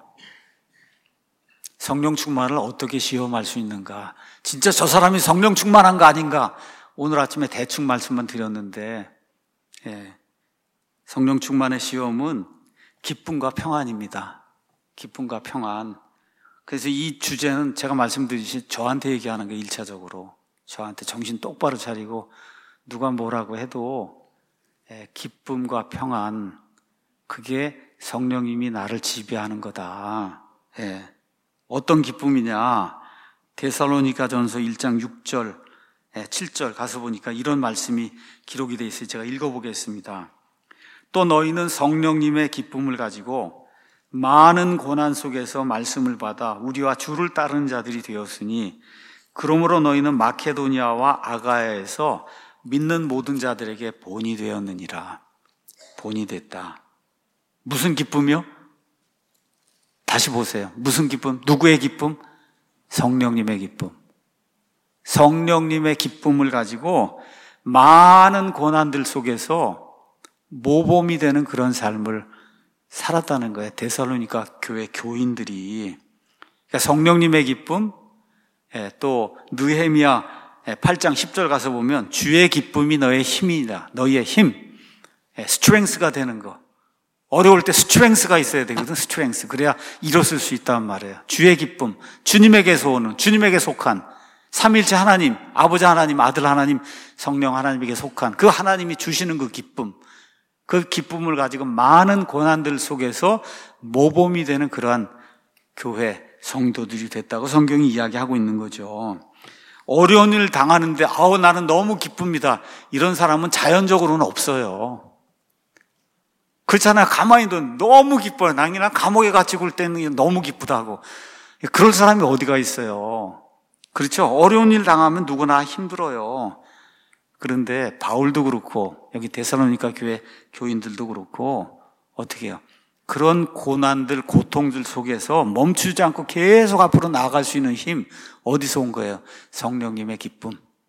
성령 충만을 어떻게 시험할 수 있는가? 진짜 저 사람이 성령 충만한 거 아닌가? 오늘 아침에 대충 말씀만 드렸는데, 예, 성령 충만의 시험은 기쁨과 평안입니다. 기쁨과 평안. 그래서 이 주제는 제가 말씀드리듯이 저한테 얘기하는 게 일차적으로 저한테 정신 똑바로 차리고 누가 뭐라고 해도 예, 기쁨과 평안, 그게 성령님이 나를 지배하는 거다. 예. 어떤 기쁨이냐? 데살로니가전서 일 장 육 절, 칠 절 가서 보니까 이런 말씀이 기록이 되어 있어요. 제가 읽어보겠습니다. 또 너희는 성령님의 기쁨을 가지고 많은 고난 속에서 말씀을 받아 우리와 주를 따르는 자들이 되었으니 그러므로 너희는 마케도니아와 아가야에서 믿는 모든 자들에게 본이 되었느니라. 본이 됐다. 무슨 기쁨이요? 다시 보세요. 무슨 기쁨? 누구의 기쁨? 성령님의 기쁨. 성령님의 기쁨을 가지고 많은 고난들 속에서 모범이 되는 그런 삶을 살았다는 거예요. 데살로니가 교회 교인들이. 그러니까 성령님의 기쁨, 또 느헤미야 팔 장 십 절 가서 보면 주의 기쁨이 너의 힘이다. 너희의 힘, 스트렝스가 되는 거. 어려울 때 스트렝스가 있어야 되거든. 스트렝스. 그래야 일어설 수 있단 말이에요. 주의 기쁨, 주님에게서 오는, 주님에게 속한 삼일체 하나님, 아버지 하나님, 아들 하나님, 성령 하나님에게 속한 그 하나님이 주시는 그 기쁨, 그 기쁨을 가지고 많은 고난들 속에서 모범이 되는 그러한 교회 성도들이 됐다고 성경이 이야기하고 있는 거죠. 어려운 일을 당하는데 아우 나는 너무 기쁩니다. 이런 사람은 자연적으로는 없어요. 그렇잖아요. 가만히 둬 너무 기뻐요. 난 감옥에 갇히고 올 때는 너무 기쁘다고. 그럴 사람이 어디가 있어요. 그렇죠. 어려운 일 당하면 누구나 힘들어요. 그런데 바울도 그렇고 여기 데살로니가 교회 교인들도 그렇고 어떻게 해요? 그런 고난들, 고통들 속에서 멈추지 않고 계속 앞으로 나아갈 수 있는 힘 어디서 온 거예요? 성령님의 기쁨.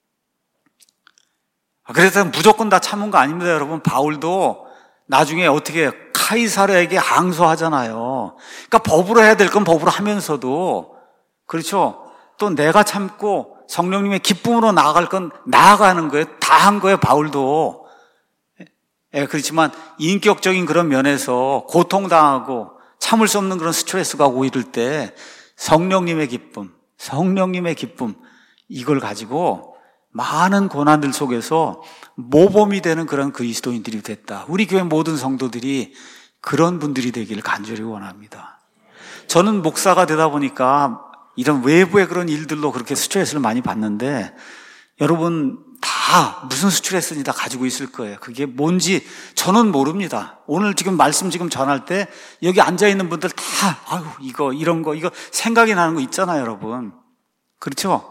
그래서 무조건 다 참은 거 아닙니다, 여러분. 바울도 나중에 어떻게 카이사르에게 항소하잖아요. 그러니까 법으로 해야 될 건 법으로 하면서도 그렇죠. 또 내가 참고 성령님의 기쁨으로 나아갈 건 나아가는 거예요. 다 한 거예요, 바울도. 예, 그렇지만 인격적인 그런 면에서 고통당하고 참을 수 없는 그런 스트레스가 오고 이럴 때 성령님의 기쁨, 성령님의 기쁨 이걸 가지고 많은 고난들 속에서 모범이 되는 그런 그리스도인들이 됐다. 우리 교회 모든 성도들이 그런 분들이 되기를 간절히 원합니다. 저는 목사가 되다 보니까 이런 외부의 그런 일들로 그렇게 스트레스를 많이 받는데 여러분 다 무슨 스트레스인지 다 가지고 있을 거예요. 그게 뭔지 저는 모릅니다. 오늘 지금 말씀 지금 전할 때 여기 앉아있는 분들 다 아유 이거 이런 거 이거 생각이 나는 거 있잖아요, 여러분. 그렇죠?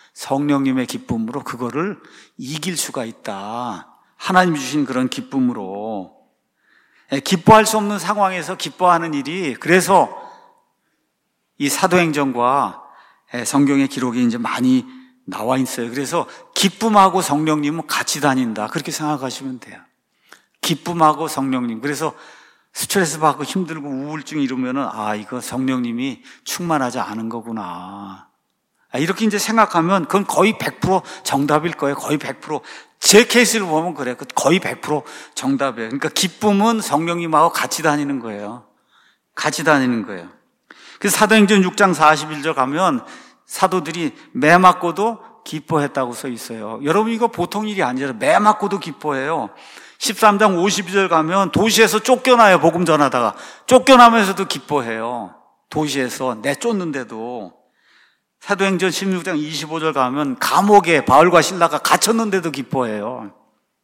성령님의 기쁨으로 그거를 이길 수가 있다. 하나님 주신 그런 기쁨으로. 기뻐할 수 없는 상황에서 기뻐하는 일이, 그래서 이 사도행전과 성경의 기록이 이제 많이 나와 있어요. 그래서 기쁨하고 성령님은 같이 다닌다. 그렇게 생각하시면 돼요. 기쁨하고 성령님. 그래서 스트레스 받고 힘들고 우울증 이러면은, 아, 이거 성령님이 충만하지 않은 거구나. 이렇게 이제 생각하면 그건 거의 백 퍼센트 정답일 거예요. 거의 백 퍼센트. 제 케이스를 보면 그래요. 거의 백 퍼센트 정답이에요. 그러니까 기쁨은 성령님하고 같이 다니는 거예요. 같이 다니는 거예요. 그래서 사도행전 육 장 사십일 절 가면 사도들이 매 맞고도 기뻐했다고 써 있어요. 여러분, 이거 보통 일이 아니라 매 맞고도 기뻐해요. 십삼 장 오십이 절 가면 도시에서 쫓겨나요. 복음 전하다가 쫓겨나면서도 기뻐해요. 도시에서 내쫓는데도. 사도행전 십육 장 이십오 절 가면 감옥에 바울과 실라가 갇혔는데도 기뻐해요.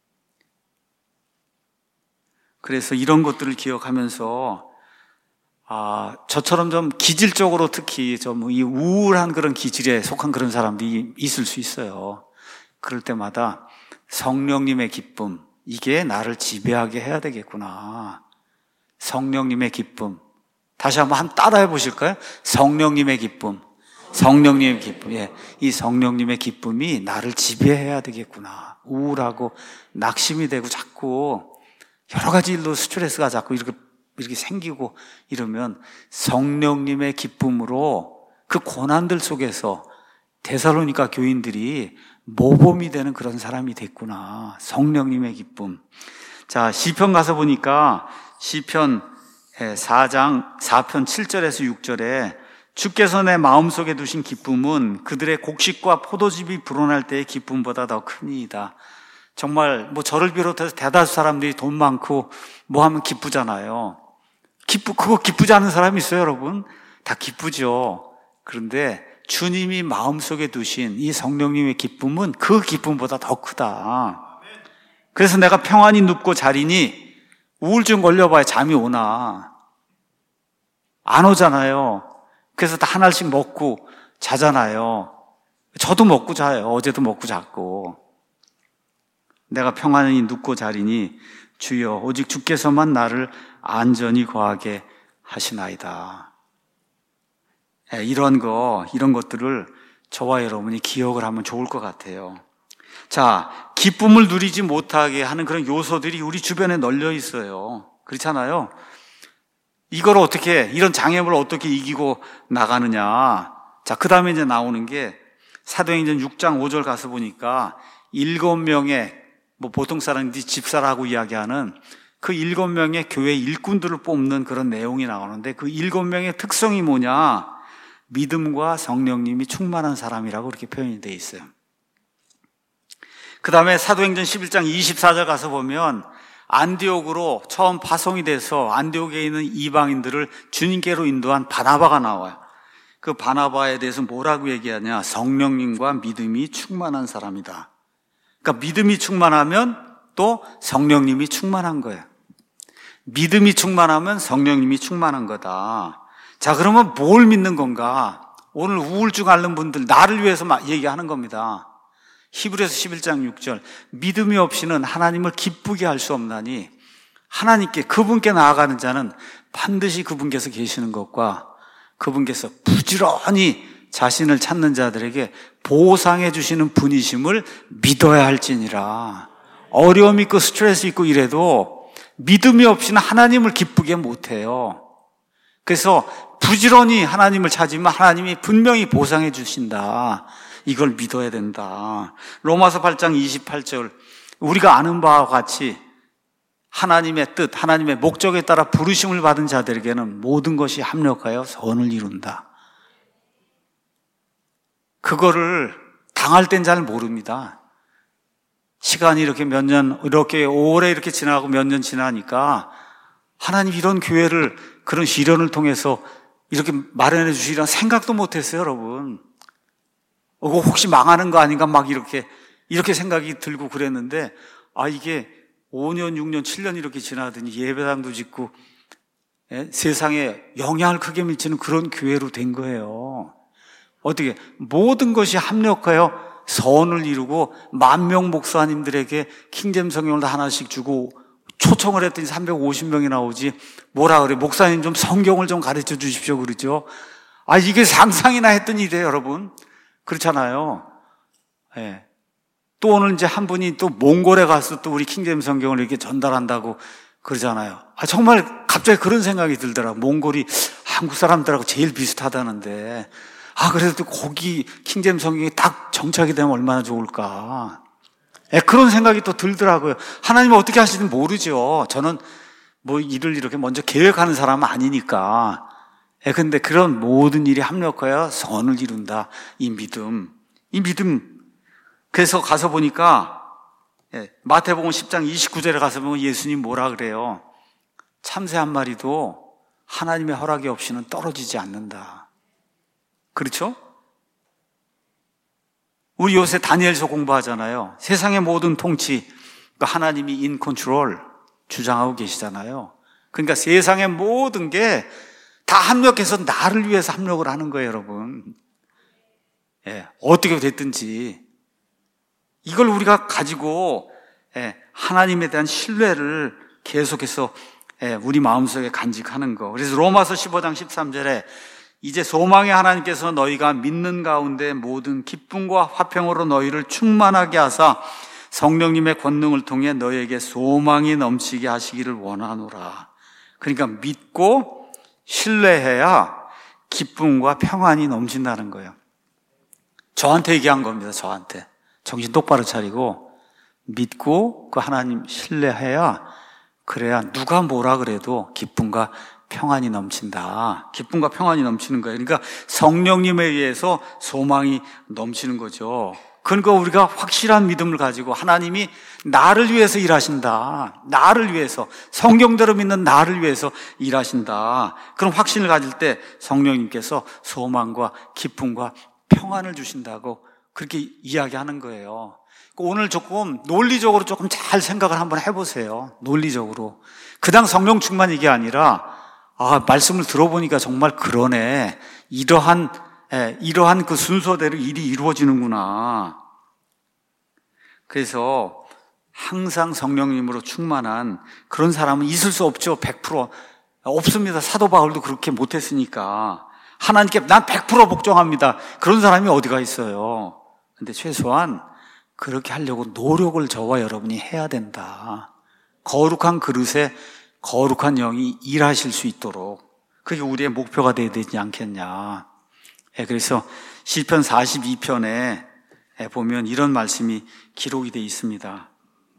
그래서 이런 것들을 기억하면서, 아, 저처럼 좀 기질적으로 특히 좀 이 우울한 그런 기질에 속한 그런 사람들이 있을 수 있어요. 그럴 때마다 성령님의 기쁨, 이게 나를 지배하게 해야 되겠구나. 성령님의 기쁨. 다시 한번 한 따라해 보실까요? 성령님의 기쁨. 성령님의 기쁨. 예. 이 성령님의 기쁨이 나를 지배해야 되겠구나. 우울하고 낙심이 되고 자꾸 여러 가지 일로 스트레스가 자꾸 이렇게 이렇게 생기고 이러면 성령님의 기쁨으로 그 고난들 속에서 데살로니가 교인들이 모범이 되는 그런 사람이 됐구나. 성령님의 기쁨. 자, 시편 가서 보니까 시편 사 장 사 편 칠 절에서 육 절에 주께서 내 마음속에 두신 기쁨은 그들의 곡식과 포도즙이 불어날 때의 기쁨보다 더 크니이다. 정말 뭐 저를 비롯해서 대다수 사람들이 돈 많고 뭐 하면 기쁘잖아요. 기쁘, 그거 기쁘지 않은 사람이 있어요, 여러분? 다 기쁘죠. 그런데 주님이 마음속에 두신 이 성령님의 기쁨은 그 기쁨보다 더 크다. 그래서 내가 평안히 눕고 자리니 우울증 걸려봐야 잠이 오나? 안 오잖아요. 그래서 다 하나씩 먹고 자잖아요. 저도 먹고 자요. 어제도 먹고 잤고. 내가 평안히 눕고 자리니 주여 오직 주께서만 나를 안전히 거하게 하시나이다. 이런 거, 이런 것들을 저와 여러분이 기억을 하면 좋을 것 같아요. 자, 기쁨을 누리지 못하게 하는 그런 요소들이 우리 주변에 널려 있어요. 그렇잖아요. 이걸 어떻게, 이런 장애물을 어떻게 이기고 나가느냐. 자, 그 다음에 이제 나오는 게 사도행전 육 장 오 절 가서 보니까 일곱 명의, 뭐 보통 사람들이 집사라고 이야기하는 그 일곱 명의 교회 일꾼들을 뽑는 그런 내용이 나오는데 그 일곱 명의 특성이 뭐냐? 믿음과 성령님이 충만한 사람이라고 그렇게 표현이 되어 있어요. 그 다음에 사도행전 십일 장 이십사 절 가서 보면 안디옥으로 처음 파송이 돼서 안디옥에 있는 이방인들을 주님께로 인도한 바나바가 나와요. 그 바나바에 대해서 뭐라고 얘기하냐? 성령님과 믿음이 충만한 사람이다. 그러니까 믿음이 충만하면 또 성령님이 충만한 거예요. 믿음이 충만하면 성령님이 충만한 거다. 자, 그러면 뭘 믿는 건가? 오늘 우울증 앓는 분들, 나를 위해서 얘기하는 겁니다. 히브리서 십일 장 육 절. 믿음이 없이는 하나님을 기쁘게 할 수 없나니 하나님께, 그분께 나아가는 자는 반드시 그분께서 계시는 것과 그분께서 부지런히 자신을 찾는 자들에게 보상해 주시는 분이심을 믿어야 할지니라. 어려움 있고 스트레스 있고 이래도 믿음이 없이는 하나님을 기쁘게 못해요. 그래서 부지런히 하나님을 찾으면 하나님이 분명히 보상해 주신다. 이걸 믿어야 된다. 로마서 팔 장 이십팔 절. 우리가 아는 바와 같이 하나님의 뜻, 하나님의 목적에 따라 부르심을 받은 자들에게는 모든 것이 합력하여 선을 이룬다. 그거를 당할 땐 잘 모릅니다. 시간이 이렇게 몇 년, 이렇게 오래 이렇게 지나고 몇 년 지나니까 하나님 이런 교회를 그런 시련을 통해서 이렇게 마련해 주시리란 생각도 못했어요, 여러분. 어, 혹시 망하는 거 아닌가 막 이렇게, 이렇게 생각이 들고 그랬는데, 아, 이게 오 년, 육 년, 칠 년 이렇게 지나더니 예배당도 짓고, 예? 세상에 영향을 크게 미치는 그런 교회로 된 거예요. 어떻게 모든 것이 합력하여 선을 이루고 만명 목사님들에게 킹제임스 성경을 다 하나씩 주고 초청을 했더니 삼백오십 명이 나오지 뭐라 그래, 목사님 좀 성경을 좀 가르쳐 주십시오 그러죠. 아, 이게 상상이나 했던 일이에요, 여러분. 그렇잖아요. 예. 또 오늘 이제 한 분이 또 몽골에 가서 또 우리 킹제임스 성경을 이렇게 전달한다고 그러잖아요. 아, 정말 갑자기 그런 생각이 들더라고요. 몽골이 한국 사람들하고 제일 비슷하다는데, 아, 그래도 또 거기 킹제임스 성경이 딱 정착이 되면 얼마나 좋을까. 예, 그런 생각이 또 들더라고요. 하나님은 어떻게 하시는지 모르죠. 저는 뭐 일을 이렇게 먼저 계획하는 사람은 아니니까. 예, 근데 그런 모든 일이 합력하여 선을 이룬다. 이 믿음. 이 믿음. 그래서 가서 보니까, 예, 마태복음 십 장 이십구 절에 가서 보면 예수님 뭐라 그래요? 참새 한 마리도 하나님의 허락이 없이는 떨어지지 않는다. 그렇죠? 우리 요새 다니엘서 공부하잖아요. 세상의 모든 통치, 그러니까 하나님이 인 컨트롤 주장하고 계시잖아요. 그러니까 세상의 모든 게 다 합력해서 나를 위해서 합력을 하는 거예요, 여러분. 예, 어떻게 됐든지. 이걸 우리가 가지고, 예, 하나님에 대한 신뢰를 계속해서, 예, 우리 마음속에 간직하는 거. 그래서 로마서 십오 장 십삼 절에 이제 소망의 하나님께서 너희가 믿는 가운데 모든 기쁨과 화평으로 너희를 충만하게 하사 성령님의 권능을 통해 너희에게 소망이 넘치게 하시기를 원하노라. 그러니까 믿고 신뢰해야 기쁨과 평안이 넘친다는 거예요. 저한테 얘기한 겁니다. 저한테. 정신 똑바로 차리고 믿고 그 하나님 신뢰해야, 그래야 누가 뭐라 그래도 기쁨과 평안이 넘친다. 기쁨과 평안이 넘치는 거예요. 그러니까 성령님에 의해서 소망이 넘치는 거죠. 그러니까 우리가 확실한 믿음을 가지고 하나님이 나를 위해서 일하신다. 나를 위해서, 성경대로 믿는 나를 위해서 일하신다. 그런 확신을 가질 때 성령님께서 소망과 기쁨과 평안을 주신다고 그렇게 이야기하는 거예요. 오늘 조금 논리적으로 조금 잘 생각을 한번 해보세요. 논리적으로. 그냥 성령 충만 이게 아니라, 아, 말씀을 들어보니까 정말 그러네. 이러한, 예, 이러한 그 순서대로 일이 이루어지는구나. 그래서 항상 성령님으로 충만한 그런 사람은 있을 수 없죠. 백 퍼센트. 없습니다. 사도 바울도 그렇게 못했으니까. 하나님께 난 백 퍼센트 복종합니다. 그런 사람이 어디가 있어요. 근데 최소한 그렇게 하려고 노력을 저와 여러분이 해야 된다. 거룩한 그릇에 거룩한 영이 일하실 수 있도록. 그게 우리의 목표가 되어야 되지 않겠냐. 예, 그래서 시편 사십이 편에 보면 이런 말씀이 기록이 되어 있습니다.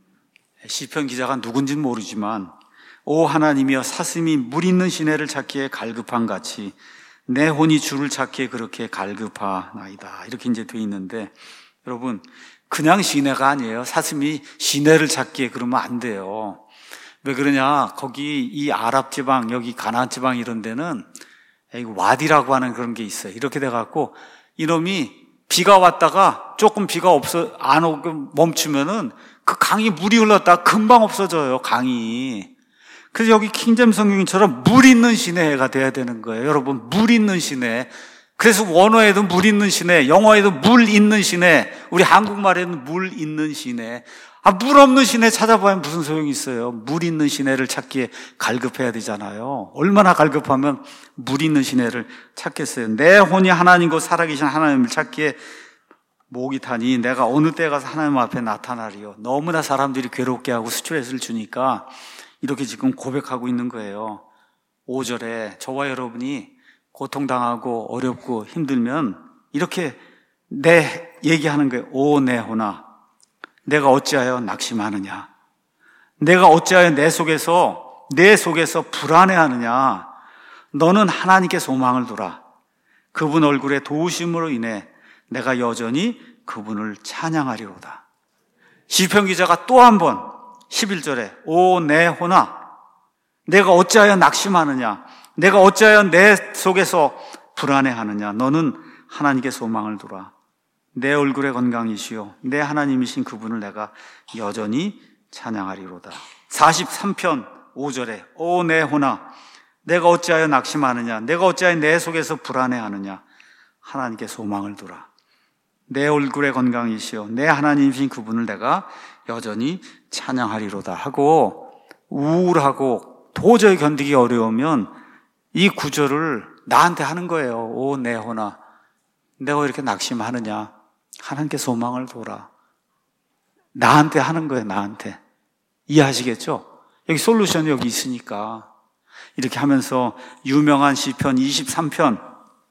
시편 기자가 누군지는 모르지만, 오 하나님이여 사슴이 물 있는 시내를 찾기에 갈급한 같이 내 혼이 주를 찾기에 그렇게 갈급하나이다. 이렇게 이제 되어 있는데, 여러분 그냥 시내가 아니에요. 사슴이 시내를 찾기에 그러면 안 돼요. 왜 그러냐? 거기 이 아랍 지방, 여기 가나안 지방 이런 데는 와디라고 하는 그런 게 있어요. 이렇게 돼갖고 이놈이 비가 왔다가 조금 비가 없어 안 오고 멈추면은 그 강이 물이 흘렀다가 금방 없어져요. 강이. 그래서 여기 킹제임스 성경처럼 물 있는 시내가 돼야 되는 거예요. 여러분 물 있는 시내. 그래서 원어에도 물 있는 시내, 영어에도 물 있는 시내, 우리 한국말에는 물 있는 시내. 아, 물 없는 시내 찾아봐야 무슨 소용이 있어요. 물 있는 시내를 찾기에 갈급해야 되잖아요. 얼마나 갈급하면 물 있는 시내를 찾겠어요. 내 혼이 하나님과 살아계신 하나님을 찾기에 목이 타니 내가 어느 때 가서 하나님 앞에 나타나리요. 너무나 사람들이 괴롭게 하고 스트레스를 주니까 이렇게 지금 고백하고 있는 거예요. 오 절에 저와 여러분이 고통당하고 어렵고 힘들면 이렇게 내 얘기하는 거예요. 오 내 혼아, 내가 어찌하여 낙심하느냐? 내가 어찌하여 내 속에서 내 속에서 불안해하느냐? 너는 하나님께 소망을 두라. 그분 얼굴의 도우심으로 인해 내가 여전히 그분을 찬양하리로다. 시편 기자가 또 한 번 십일 절에 오 내 혼아, 내가 어찌하여 낙심하느냐? 내가 어찌하여 내 속에서 불안해하느냐? 너는 하나님께 소망을 두라. 내 얼굴의 건강이시요 내 하나님이신 그분을 내가 여전히 찬양하리로다. 사십삼 편 오 절에 오 내 혼아, 내가 어찌하여 낙심하느냐? 내가 어찌하여 내 속에서 불안해하느냐? 하나님께 소망을 두라. 내 얼굴의 건강이시여 내 하나님이신 그분을 내가 여전히 찬양하리로다 하고, 우울하고 도저히 견디기 어려우면 이 구절을 나한테 하는 거예요. 오 내 혼아, 내가 왜 이렇게 낙심하느냐. 하나님께 소망을 둬라. 나한테 하는 거예요. 나한테. 이해하시겠죠? 여기 솔루션이 여기 있으니까. 이렇게 하면서 유명한 시편 이십삼 편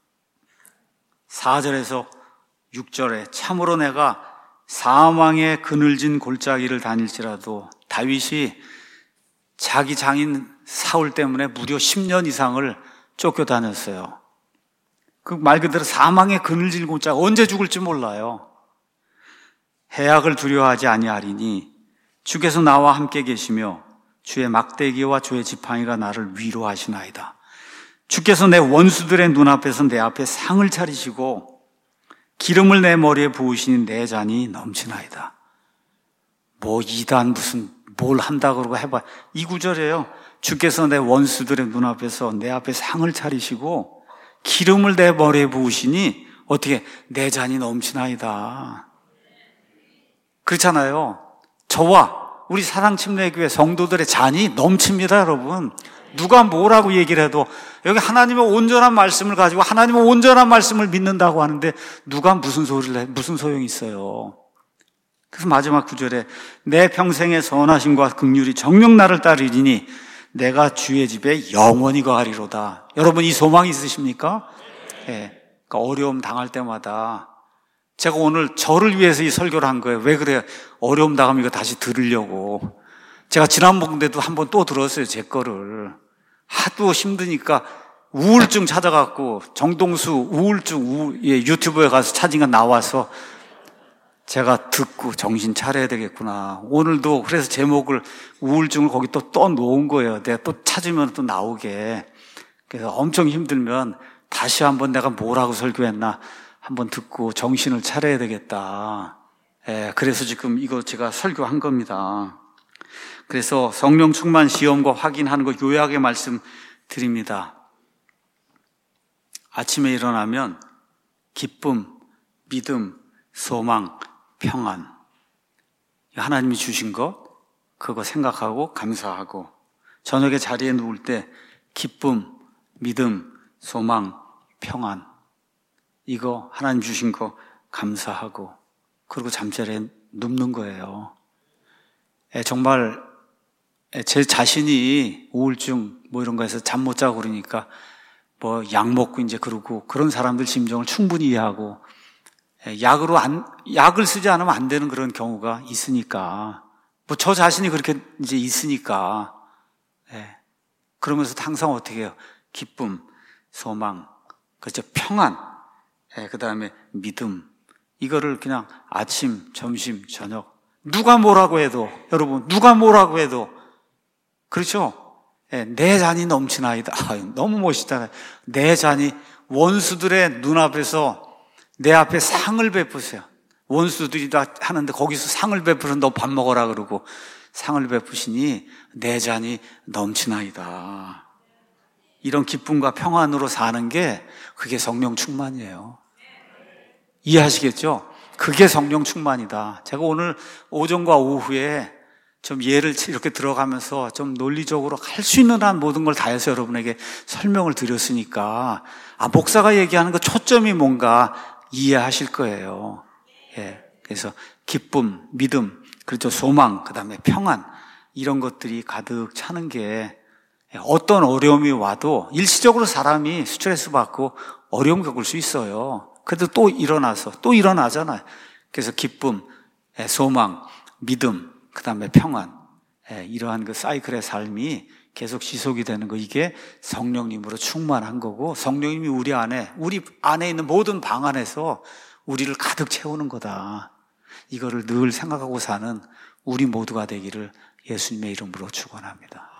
사 절에서 육 절에 참으로 내가 사망의 그늘진 골짜기를 다닐지라도, 다윗이 자기 장인 사울 때문에 무려 십 년 이상을 쫓겨다녔어요. 그 말 그대로 사망의 그늘진 골짜기, 언제 죽을지 몰라요. 해악을 두려워하지 아니하리니 주께서 나와 함께 계시며 주의 막대기와 주의 지팡이가 나를 위로하시나이다. 주께서 내 원수들의 눈앞에서 내 앞에 상을 차리시고 기름을 내 머리에 부으시니 내 잔이 넘치나이다. 뭐 이단 무슨 뭘 한다 그러고 해봐. 이 구절이에요. 주께서 내 원수들의 눈앞에서 내 앞에 상을 차리시고 기름을 내 머리에 부으시니 어떻게 내 잔이 넘치나이다. 그렇잖아요. 저와 우리 사랑침례교회 성도들의 잔이 넘칩니다, 여러분. 누가 뭐라고 얘기를 해도 여기 하나님의 온전한 말씀을 가지고 하나님의 온전한 말씀을 믿는다고 하는데 누가 무슨 소리를 해, 무슨 소용이 있어요. 그래서 마지막 구절에 내 평생의 선하심과 긍휼이 정녕 나를 따르리니 내가 주의 집에 영원히 거하리로다. 여러분 이 소망이 있으십니까? 네. 그러니까 어려움 당할 때마다 제가 오늘 저를 위해서 이 설교를 한 거예요. 왜 그래요? 어려움 당하면 이거 다시 들으려고. 제가 지난번에도 한번 또 들었어요, 제 거를. 하도 힘드니까 우울증 찾아갖고 정동수 우울증 우, 예, 유튜브에 가서 찾은 거 나와서 제가 듣고 정신 차려야 되겠구나. 오늘도 그래서 제목을 우울증을 거기 또 떠놓은 거예요. 내가 또 찾으면 또 나오게. 그래서 엄청 힘들면 다시 한번 내가 뭐라고 설교했나 한번 듣고 정신을 차려야 되겠다. 예, 그래서 지금 이거 제가 설교한 겁니다. 그래서 성령 충만 시험과 확인하는 거 요약의 말씀 드립니다. 아침에 일어나면 기쁨, 믿음, 소망, 평안. 하나님이 주신 것, 그거 생각하고 감사하고, 저녁에 자리에 누울 때 기쁨, 믿음, 소망, 평안. 이거 하나님 주신 거 감사하고, 그리고 잠자리에 눕는 거예요. 정말 제 자신이 우울증 뭐 이런 거에서 잠 못 자고 그러니까 뭐 약 먹고 이제 그러고 그런 사람들 심정을 충분히 이해하고 약으로 안, 약을 쓰지 않으면 안 되는 그런 경우가 있으니까 뭐 저 자신이 그렇게 이제 있으니까 예. 그러면서 항상 어떻게 해요? 기쁨, 소망, 그죠? 평안, 예. 그 다음에 믿음 이거를 그냥 아침, 점심, 저녁 누가 뭐라고 해도 여러분 누가 뭐라고 해도 그렇죠? 네, 내 잔이 넘치나이다. 아유, 너무 멋있잖아요. 내 잔이 원수들의 눈앞에서 내 앞에 상을 베푸세요. 원수들이 다 하는데 거기서 상을 베푸서 너 밥 먹어라 그러고 상을 베푸시니 내 잔이 넘치나이다. 이런 기쁨과 평안으로 사는 게 그게 성령 충만이에요. 이해하시겠죠? 그게 성령 충만이다. 제가 오늘 오전과 오후에 좀 예를 이렇게 들어가면서 좀 논리적으로 할 수 있는 한 모든 걸 다해서 여러분에게 설명을 드렸으니까 아 목사가 얘기하는 그 초점이 뭔가 이해하실 거예요. 예, 그래서 기쁨, 믿음, 그렇죠 소망, 그 다음에 평안 이런 것들이 가득 차는 게 어떤 어려움이 와도 일시적으로 사람이 스트레스 받고 어려움 겪을 수 있어요. 그래도 또 일어나서 또 일어나잖아요. 그래서 기쁨, 소망, 믿음, 그 다음에 평안, 이러한 그 사이클의 삶이 계속 지속이 되는 거 이게 성령님으로 충만한 거고 성령님이 우리 안에 우리 안에 있는 모든 방 안에서 우리를 가득 채우는 거다. 이거를 늘 생각하고 사는 우리 모두가 되기를 예수님의 이름으로 축원합니다.